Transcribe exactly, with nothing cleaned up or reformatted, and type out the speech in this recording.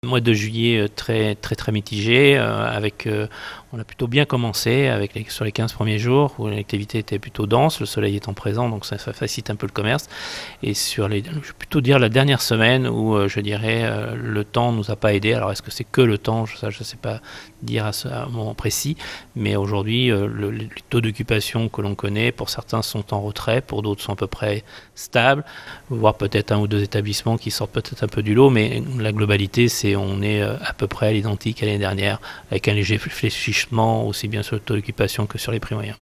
Mois de juillet très très très mitigé, euh, avec euh, on a plutôt bien commencé avec les, sur les quinze premiers jours où l'activité était plutôt dense, le soleil étant présent, donc ça, ça facilite un peu le commerce. Et sur les, je vais plutôt dire la dernière semaine où euh, je dirais euh, le temps nous a pas aidé. Alors est-ce que c'est que le temps, ça je ne sais pas dire à ce à un moment précis, mais aujourd'hui euh, le, les taux d'occupation que l'on connaît, pour certains sont en retrait, pour d'autres sont à peu près stables, voire peut-être un ou deux établissements qui sortent peut-être un peu du lot, mais la globalité c'est on est à peu près à l'identique à l'année dernière, avec un léger fléchissement aussi bien sur le taux d'occupation que sur les prix moyens.